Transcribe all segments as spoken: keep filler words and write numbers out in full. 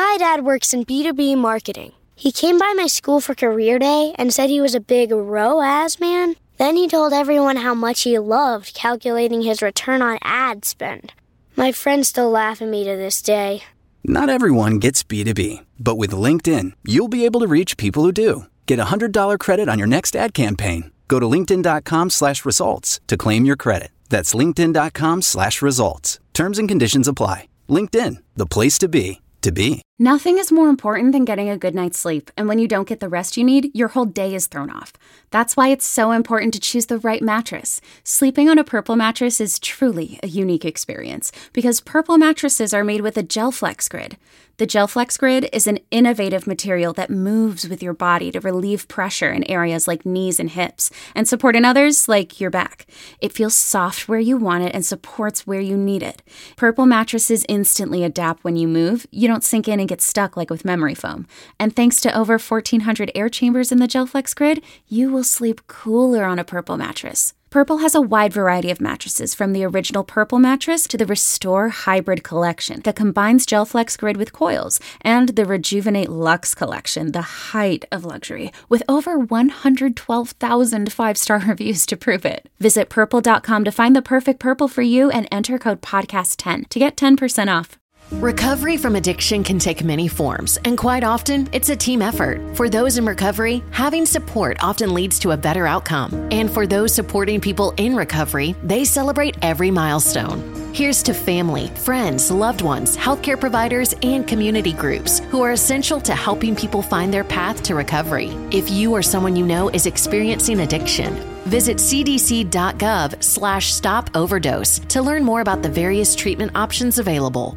My dad works in B two B marketing. He came by my school for career day and said he was a big R O A S man. Then he told everyone how much he loved calculating his return on ad spend. My friends still laugh at me to this day. Not everyone gets B two B, but with LinkedIn, you'll be able to reach people who do. Get a one hundred dollars credit on your next ad campaign. Go to linkedin.com slash results to claim your credit. That's linkedin.com slash results. Terms and conditions apply. LinkedIn, the place to be, to be. Nothing is more important than getting a good night's sleep, and when you don't get the rest you need, your whole day is thrown off. That's why it's so important to choose the right mattress. Sleeping on a Purple mattress is truly a unique experience, because Purple mattresses are made with a GelFlex Grid. The GelFlex Grid is an innovative material that moves with your body to relieve pressure in areas like knees and hips, and support in others like your back. It feels soft where you want it and supports where you need it. Purple mattresses instantly adapt when you move. You don't sink in and get stuck like with memory foam. And thanks to over fourteen hundred air chambers in the GelFlex Grid, you will sleep cooler on a Purple mattress. Purple has a wide variety of mattresses, from the original Purple mattress to the Restore Hybrid collection that combines GelFlex Grid with coils, and the Rejuvenate Luxe collection, the height of luxury, with over one hundred twelve thousand five-star reviews to prove it. Visit purple dot com to find the perfect Purple for you and enter code podcast ten to get ten percent off. Recovery from addiction can take many forms, and quite often, it's a team effort. For those in recovery, having support often leads to a better outcome. And for those supporting people in recovery, they celebrate every milestone. Here's to family, friends, loved ones, healthcare providers, and community groups who are essential to helping people find their path to recovery. If you or someone you know is experiencing addiction, visit cdc.gov slash stop overdose to learn more about the various treatment options available.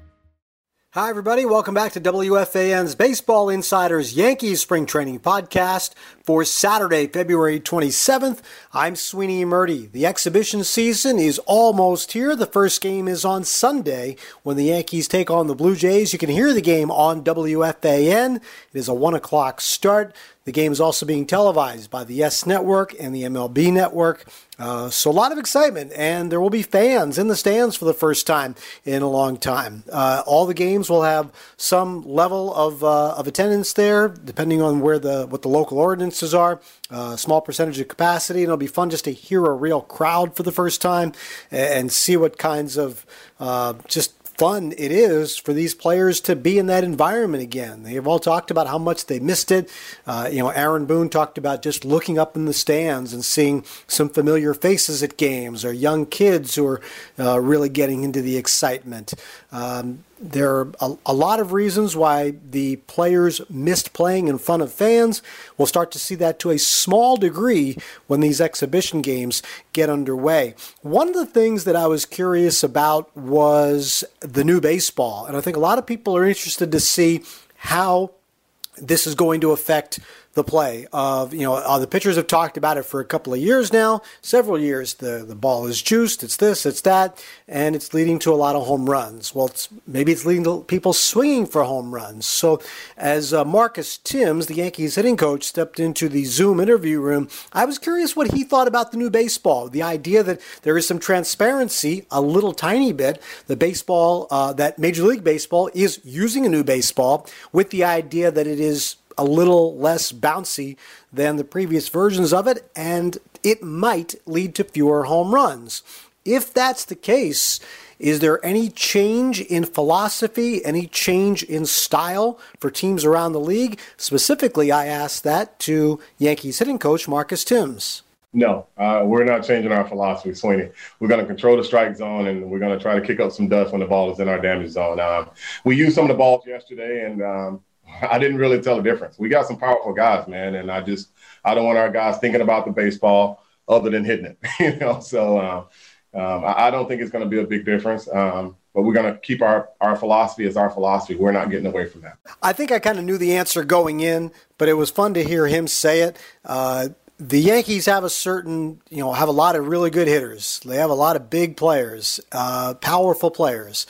Hi, everybody. Welcome back to W F A N's Baseball Insiders Yankees Spring Training Podcast for Saturday, February twenty-seventh. I'm Sweeney Murdy. The exhibition season is almost here. The first game is on Sunday when the Yankees take on the Blue Jays. You can hear the game on W F A N. It is a one o'clock start. The game is also being televised by the YES Network and the M L B Network. Uh, so a lot of excitement, and there will be fans in the stands for the first time in a long time. Uh, all the games will have some level of uh, of attendance there, depending on where the what the local ordinances are. A uh, small percentage of capacity, and it'll be fun just to hear a real crowd for the first time and see what kinds of uh, just fun it is for these players to be in that environment again. They have all talked about how much they missed it. Uh, you know, Aaron Boone talked about just looking up in the stands and seeing some familiar faces at games, or young kids who are uh, really getting into the excitement. Um, There are a, a lot of reasons why the players missed playing in front of fans. We'll start to see that to a small degree when these exhibition games get underway. One of the things that I was curious about was the new baseball, and I think a lot of people are interested to see how this is going to affect the play of, you know, uh, the pitchers have talked about it for a couple of years now, several years. The the ball is juiced, it's this, it's that, and it's leading to a lot of home runs. Well, it's, maybe it's leading to people swinging for home runs. So as uh, Marcus Timms, the Yankees hitting coach, stepped into the Zoom interview room, I was curious what he thought about the new baseball, the idea that there is some transparency, a little tiny bit, the baseball, uh, that Major League Baseball is using a new baseball with the idea that it is a little less bouncy than the previous versions of it, and it might lead to fewer home runs. If that's the case, is there any change in philosophy, any change in style for teams around the league? Specifically, I asked that to Yankees hitting coach Marcus Timms. No, uh, we're not changing our philosophy, Sweeney. We're going to control the strike zone, and we're going to try to kick up some dust when the ball is in our damage zone. Um, we used some of the balls yesterday, and um, I didn't really tell the difference. We got some powerful guys, man, and I just I don't want our guys thinking about the baseball other than hitting it, you know. So uh, um, I, I don't think it's going to be a big difference, um, but we're going to keep our, our philosophy as our philosophy. We're not getting away from that. I think I kind of knew the answer going in, but it was fun to hear him say it. Uh, the Yankees have a certain, you know, have a lot of really good hitters. They have a lot of big players, uh, powerful players.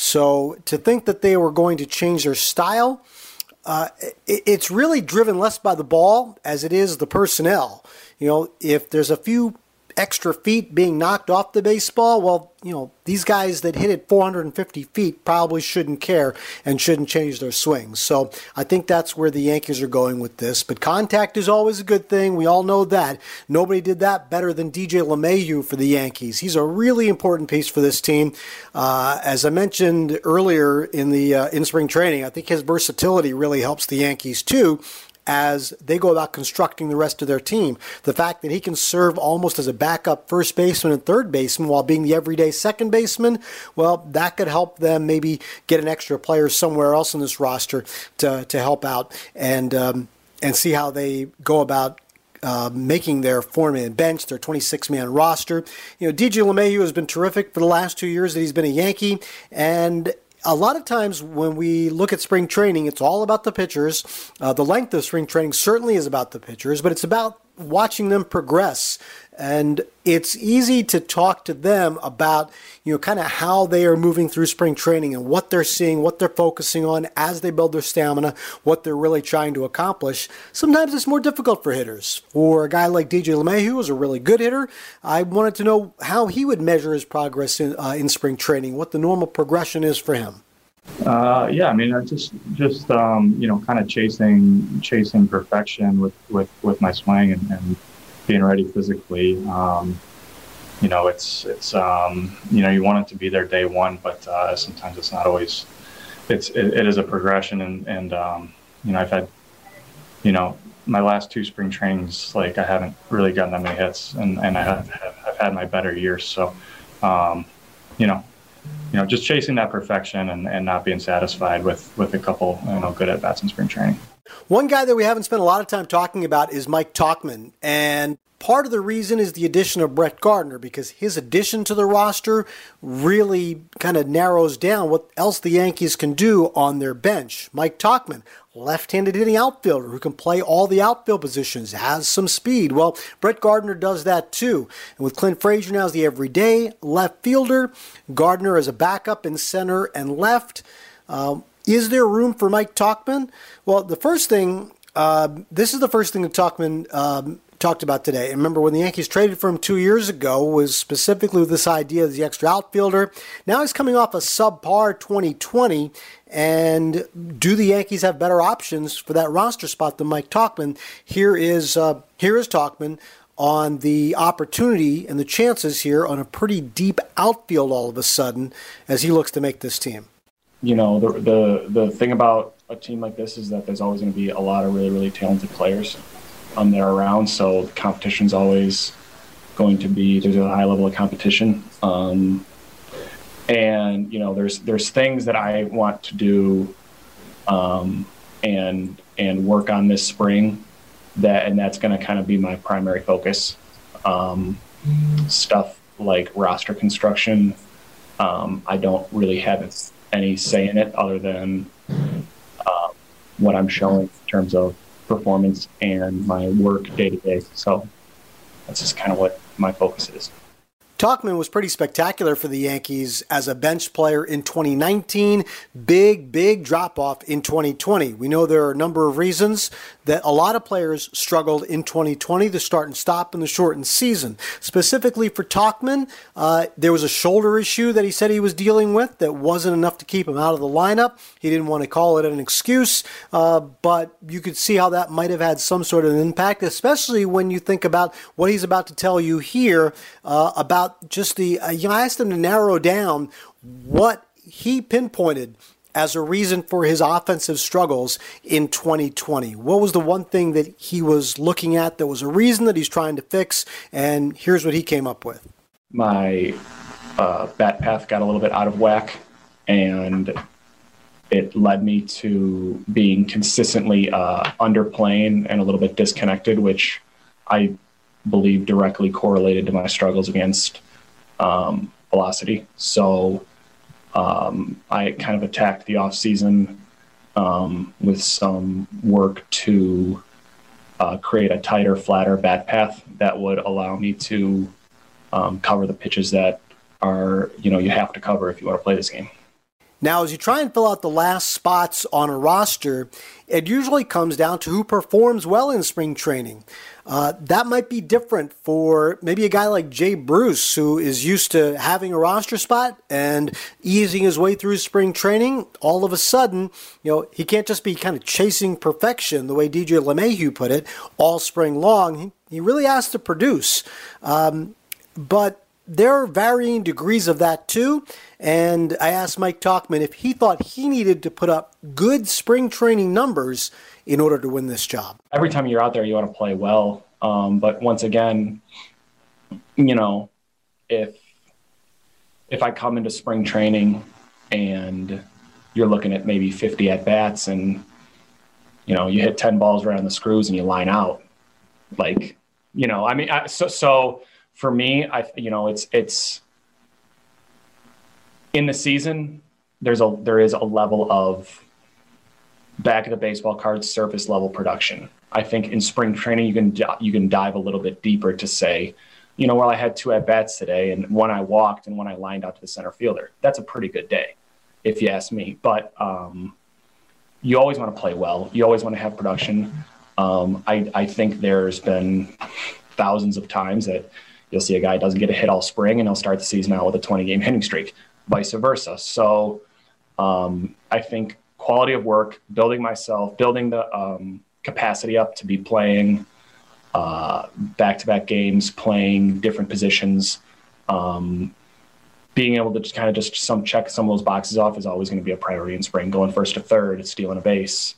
So to think that they were going to change their style, Uh, it, it's really driven less by the ball as it is the personnel. You know, if there's a few extra feet being knocked off the baseball, well, you know, these guys that hit it four hundred fifty feet probably shouldn't care and shouldn't change their swings. So I think that's where the Yankees are going with this. But contact is always a good thing. We all know that. Nobody did that better than D J LeMahieu for the Yankees. He's a really important piece for this team. Uh, as I mentioned earlier in the uh, in spring training, I think his versatility really helps the Yankees too, as they go about constructing the rest of their team. The fact that he can serve almost as a backup first baseman and third baseman while being the everyday second baseman, well, that could help them maybe get an extra player somewhere else in this roster to to help out and um, and see how they go about Uh, making their four-man bench, their twenty-six man roster. You know, D J LeMahieu has been terrific for the last two years that he's been a Yankee, and a lot of times when we look at spring training, it's all about the pitchers. Uh, the length of spring training certainly is about the pitchers, but it's about watching them progress. And it's easy to talk to them about, you know, kind of how they are moving through spring training and what they're seeing, what they're focusing on as they build their stamina, what they're really trying to accomplish. Sometimes it's more difficult for hitters. For a guy like D J LeMahieu, who is a really good hitter, I wanted to know how he would measure his progress in, uh, in spring training, what the normal progression is for him. Uh, yeah, I mean, I just, just um, you know, kind of chasing, chasing perfection with, with, with my swing and, and being ready physically. Um, you know, it's, it's, um, you know, you want it to be there day one, but uh, sometimes it's not always, it's, it, it is a progression. And, and um, you know, I've had, you know, my last two spring trainings, like I haven't really gotten that many hits, and, and I have, have I've had my better years. So, um, you know, you know, just chasing that perfection and, and not being satisfied with, with a couple, you know, good at-bats in spring training. One guy that we haven't spent a lot of time talking about is Mike Tauchman, and part of the reason is the addition of Brett Gardner, because his addition to the roster really kind of narrows down what else the Yankees can do on their bench. Mike Tauchman, left-handed hitting outfielder who can play all the outfield positions, has some speed. Well, Brett Gardner does that too. And with Clint Frazier now as the everyday left fielder, Gardner as a backup in center and left. Um, is there room for Mike Tauchman? Well, the first thing, uh, this is the first thing that Tauchman um, talked about today. And remember, when the Yankees traded for him two years ago, was specifically with this idea of the extra outfielder. Now he's coming off a subpar twenty twenty. And do the Yankees have better options for that roster spot than Mike Tauchman? Here is uh, here is Tauchman on the opportunity and the chances here on a pretty deep outfield all of a sudden as he looks to make this team. You know, the the the thing about a team like this is that there's always going to be a lot of really, really talented players um, that are around. So the competition's always going to be, there's a high level of competition. Um, And, you know, there's there's things that I want to do um, and and work on this spring, that and that's going to kind of be my primary focus. Um, stuff like roster construction, um, I don't really have any say in it other than uh, what I'm showing in terms of performance and my work day to day. So that's just kind of what my focus is. Tauchman was pretty spectacular for the Yankees as a bench player in twenty nineteen. Big, big drop-off in twenty twenty. We know there are a number of reasons that a lot of players struggled in twenty twenty, the start and stop in the shortened season. Specifically for Tauchman, uh, there was a shoulder issue that he said he was dealing with that wasn't enough to keep him out of the lineup. He didn't want to call it an excuse, uh, but you could see how that might have had some sort of impact, especially when you think about what he's about to tell you here uh, about just the, uh, you know, I asked him to narrow down what he pinpointed as a reason for his offensive struggles in twenty twenty. What was the one thing that he was looking at that was a reason that he's trying to fix? And here's what he came up with. My uh, bat path got a little bit out of whack, and it led me to being consistently uh, underplaying and a little bit disconnected, which I believe directly correlated to my struggles against um, velocity. So um, I kind of attacked the off season um, with some work to uh, create a tighter, flatter bat path that would allow me to um, cover the pitches that are, you know, you have to cover if you want to play this game. Now, as you try and fill out the last spots on a roster, it usually comes down to who performs well in spring training. Uh, that might be different for maybe a guy like Jay Bruce, who is used to having a roster spot and easing his way through spring training. All of a sudden, you know, he can't just be kind of chasing perfection, the way D J LeMahieu put it, all spring long. He, he really has to produce. Um, but there are varying degrees of that too, and I asked Mike Tauchman if he thought he needed to put up good spring training numbers in order to win this job. Every time you're out there, you want to play well, um, but once again, you know, if if I come into spring training and you're looking at maybe fifty at-bats and, you know, you hit ten balls right on the screws and you line out, like, you know, I mean, I, so so – for me, I you know it's it's in the season. There's a there is a level of back of the baseball card surface level production. I think in spring training you can you can dive a little bit deeper to say, you know, well, I had two at bats today, and one I walked and one I lined out to the center fielder. That's a pretty good day, if you ask me. But um, you always want to play well. You always want to have production. Um, I I think there's been thousands of times that you'll see a guy doesn't get a hit all spring and he'll start the season out with a twenty-game hitting streak, vice versa. So um, I think quality of work, building myself, building the um, capacity up to be playing uh, back-to-back games, playing different positions, um, being able to just kind of just some check some of those boxes off is always going to be a priority in spring. Going first to third, stealing a base,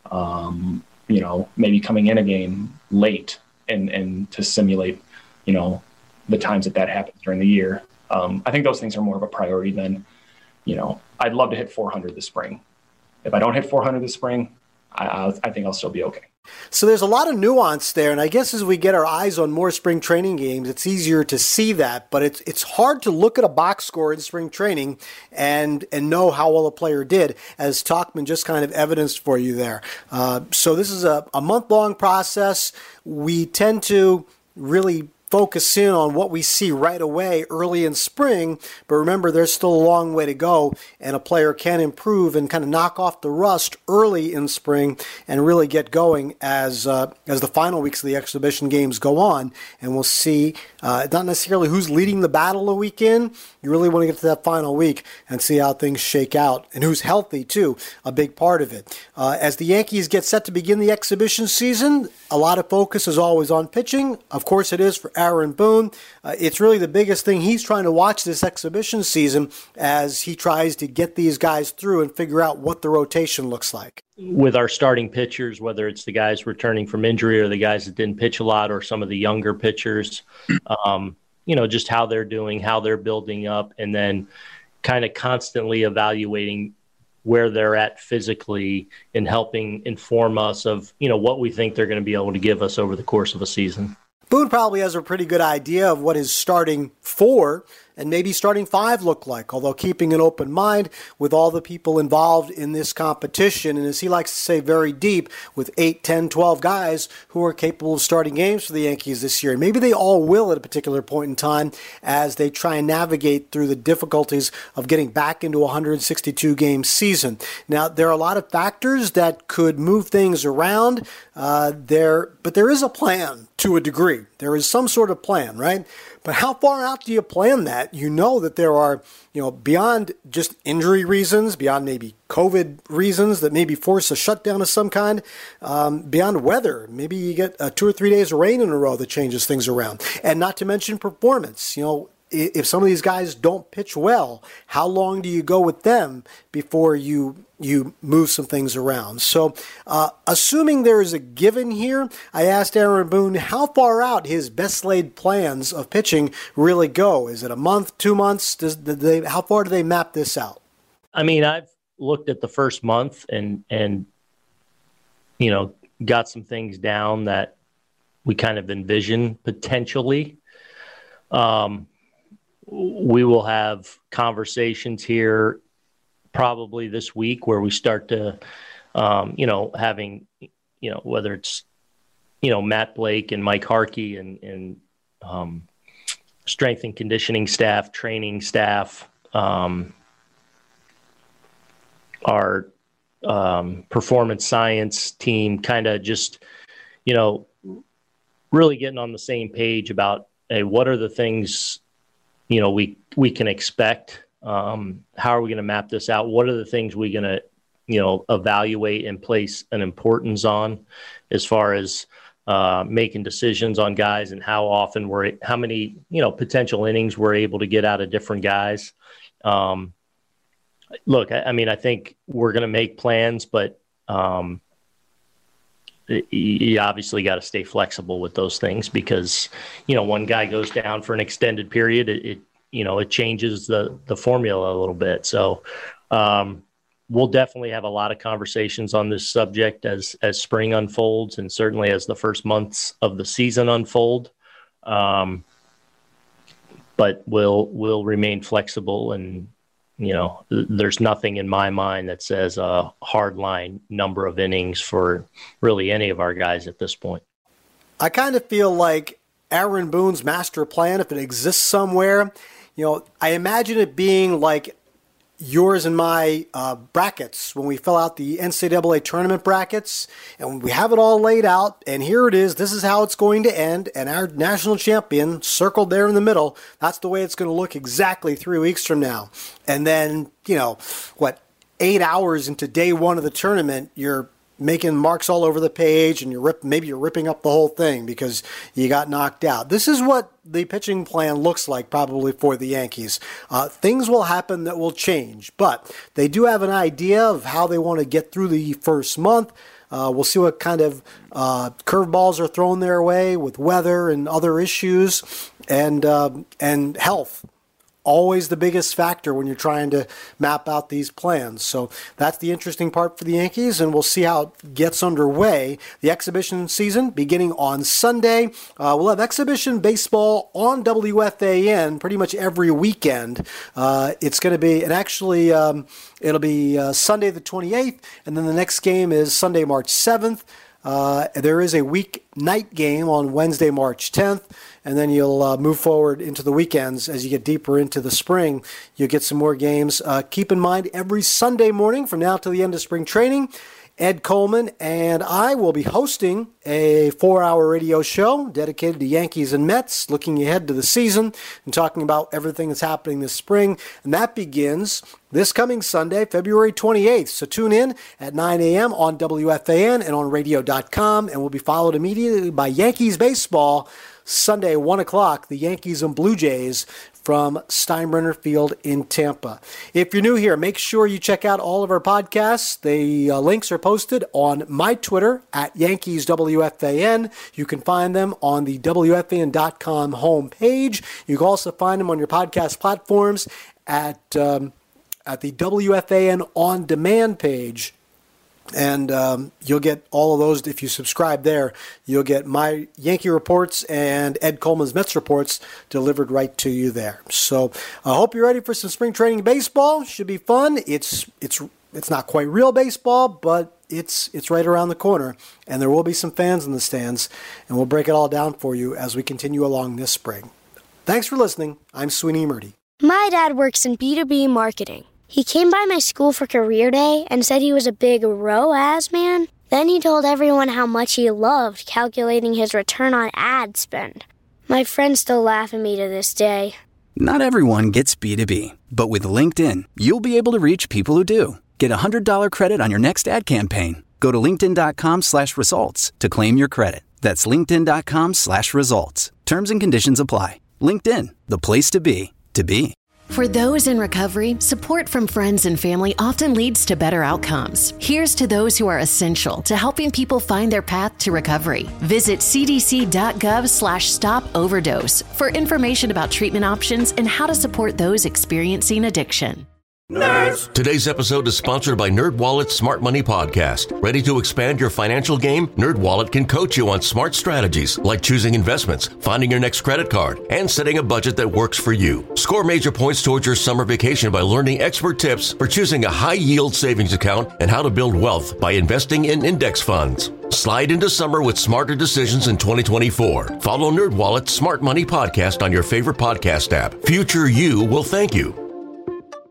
um, you know, maybe coming in a game late and, and to simulate, you know, the times that that happens during the year. Um, I think those things are more of a priority than, you know, I'd love to hit four hundred this spring. If I don't hit four hundred this spring, I, I'll, I think I'll still be okay. So there's a lot of nuance there, and I guess as we get our eyes on more spring training games, it's easier to see that, but it's it's hard to look at a box score in spring training and and know how well a player did, as Tauchman just kind of evidenced for you there. Uh, so this is a, a month-long process. We tend to really focus in on what we see right away early in spring, but remember there's still a long way to go, and a player can improve and kind of knock off the rust early in spring and really get going as uh, as the final weeks of the exhibition games go on. And we'll see uh, not necessarily who's leading the battle a week in. You really want to get to that final week and see how things shake out, and who's healthy too, a big part of it. Uh, as the Yankees get set to begin the exhibition season, a lot of focus is always on pitching. Of course it is for Aaron Boone. Uh, it's really the biggest thing he's trying to watch this exhibition season as he tries to get these guys through and figure out what the rotation looks like. With our starting pitchers, whether it's the guys returning from injury or the guys that didn't pitch a lot or some of the younger pitchers, um, you know, just how they're doing, how they're building up, and then kind of constantly evaluating where they're at physically and helping inform us of, you know, what we think they're going to be able to give us over the course of a season. Boone probably has a pretty good idea of what his starting four and maybe starting five look like, although keeping an open mind with all the people involved in this competition. And as he likes to say, very deep, with eight, ten, twelve guys who are capable of starting games for the Yankees this year. And maybe they all will at a particular point in time as they try and navigate through the difficulties of getting back into a one hundred sixty-two game season. Now, there are a lot of factors that could move things around uh, there, but there is a plan to a degree. There is some sort of plan, right? But how far out do you plan that? You know that there are, you know, beyond just injury reasons, beyond maybe COVID reasons that maybe force a shutdown of some kind, um, beyond weather. Maybe you get uh, two or three days of rain in a row that changes things around. And not to mention performance. You know, if some of these guys don't pitch well, how long do you go with them before you you move some things around? So uh, assuming there is a given here, I asked Aaron Boone how far out his best laid plans of pitching really go. Is it a month, two months? Does do they, how far do they map this out? I mean, I've looked at the first month and, and you know, got some things down that we kind of envision potentially. Um, we will have conversations here probably this week where we start to, um, you know, having, you know, whether it's, you know, Matt Blake and Mike Harkey and, and um, strength and conditioning staff, training staff, um, our um, performance science team kind of just, you know, really getting on the same page about, hey, what are the things, you know, we, we can expect? Um, how are we going to map this out? What are the things we're going to, you know, evaluate and place an importance on as far as uh, making decisions on guys and how often we're, how many, you know, potential innings we're able to get out of different guys. Um, look, I, I mean, I think we're going to make plans, but um, you obviously got to stay flexible with those things because, you know, one guy goes down for an extended period, it, it you know, it changes the, the formula a little bit. So um, we'll definitely have a lot of conversations on this subject as, as spring unfolds and certainly as the first months of the season unfold. Um, but we'll, we'll remain flexible and, you know, there's nothing in my mind that says a hard line number of innings for really any of our guys at this point. I kind of feel like Aaron Boone's master plan, if it exists somewhere, you know, I imagine it being like yours and my uh, brackets when we fill out the N C double A tournament brackets, and we have it all laid out, and here it is. This is how it's going to end, and our national champion circled there in the middle. That's the way it's going to look exactly three weeks from now. And then, you know, what, eight hours into day one of the tournament, you're making marks all over the page, and you're rip, maybe you're ripping up the whole thing because you got knocked out. This is what the pitching plan looks like probably for the Yankees. Uh, things will happen that will change, but they do have an idea of how they want to get through the first month. Uh, we'll see what kind of uh, curveballs are thrown their way with weather and other issues, and uh, and health. Always the biggest factor when you're trying to map out these plans. So that's the interesting part for the Yankees, and we'll see how it gets underway. The exhibition season beginning on Sunday. Uh, we'll have exhibition baseball on W F A N pretty much every weekend. Uh, it's going to be, and actually um, it'll be uh, Sunday the twenty-eighth, and then the next game is Sunday, March seventh. Uh, there is a weeknight game on Wednesday, March tenth, and then you'll uh, move forward into the weekends as you get deeper into the spring. You'll get some more games. Uh, keep in mind, every Sunday morning from now to the end of spring training, Ed Coleman and I will be hosting a four-hour radio show dedicated to Yankees and Mets, looking ahead to the season and talking about everything that's happening this spring. And that begins this coming Sunday, February twenty-eighth. So tune in at nine a.m. on W F A N and on radio dot com, and we'll be followed immediately by Yankees baseball Sunday, one o'clock, the Yankees and Blue Jays from Steinbrenner Field in Tampa. If you're new here, make sure you check out all of our podcasts. The uh, links are posted on my Twitter at Yankees W F A N. You can find them on the W F A N dot com homepage. You can also find them on your podcast platforms at, um, at the W F A N On Demand page. And um, you'll get all of those. If you subscribe there, you'll get my Yankee reports and Ed Coleman's Mets reports delivered right to you there. So I hope you're ready for some spring training baseball. Should be fun. It's it's it's not quite real baseball, but it's it's right around the corner. And there will be some fans in the stands, and we'll break it all down for you as we continue along this spring. Thanks for listening. I'm Sweeney Murdy. My dad works in B two B marketing. He came by my school for career day and said he was a big R O A S man. Then he told everyone how much he loved calculating his return on ad spend. My friends still laugh at me to this day. Not everyone gets B two B, but with LinkedIn, you'll be able to reach people who do. Get a one hundred dollars credit on your next ad campaign. Go to linkedin.com slash results to claim your credit. That's linkedin.com slash results. Terms and conditions apply. LinkedIn, the place to be, to be. For those in recovery, support from friends and family often leads to better outcomes. Here's to those who are essential to helping people find their path to recovery. Visit cdc.gov slash stop overdose for information about treatment options and how to support those experiencing addiction. Nerds! Today's episode is sponsored by NerdWallet's Smart Money Podcast. Ready to expand your financial game? NerdWallet can coach you on smart strategies like choosing investments, finding your next credit card, and setting a budget that works for you. Score major points towards your summer vacation by learning expert tips for choosing a high-yield savings account and how to build wealth by investing in index funds. Slide into summer with smarter decisions in twenty twenty-four. Follow NerdWallet's Smart Money Podcast on your favorite podcast app. Future you will thank you.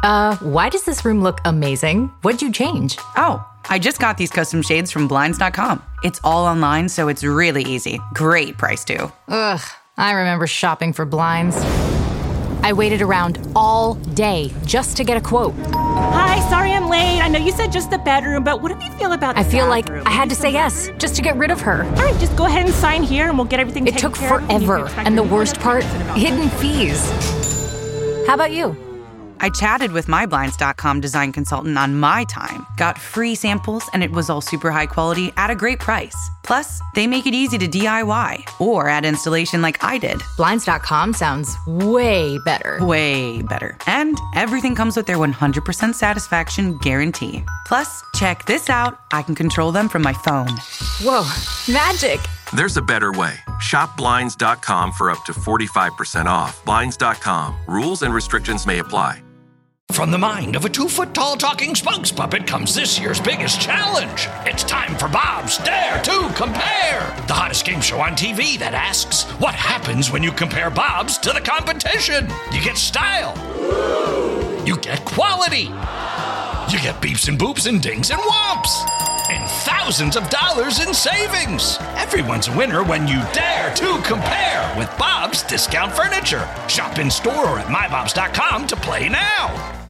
Uh, why does this room look amazing? What'd you change? Oh, I just got these custom shades from Blinds dot com. It's all online, so it's really easy. Great price, too. Ugh, I remember shopping for blinds. I waited around all day just to get a quote. Hi, sorry I'm late. I know you said just the bedroom, but what do you feel about the I feel bathroom? like I had to say yes, just to get rid of her. All right, just go ahead and sign here and we'll get everything It taken took care of. forever, and the worst part, hidden fees. How about you? I chatted with my Blinds dot com design consultant on my time, got free samples, and it was all super high quality at a great price. Plus, they make it easy to D I Y or add installation like I did. Blinds dot com sounds way better. Way better. And everything comes with their one hundred percent satisfaction guarantee. Plus, check this out. I can control them from my phone. Whoa, magic. There's a better way. Shop Blinds dot com for up to forty-five percent off. Blinds dot com. Rules and restrictions may apply. From the mind of a two-foot-tall talking Spunks puppet comes this year's biggest challenge. It's time for Bob's Dare to Compare, the hottest game show on T V that asks, what happens when you compare Bob's to the competition? You get style. You get quality. You get beeps and boops and dings and whomps. And thousands of dollars in savings. Everyone's a winner when you dare to compare with Bob's Discount Furniture. Shop in store or at my bobs dot com to play now.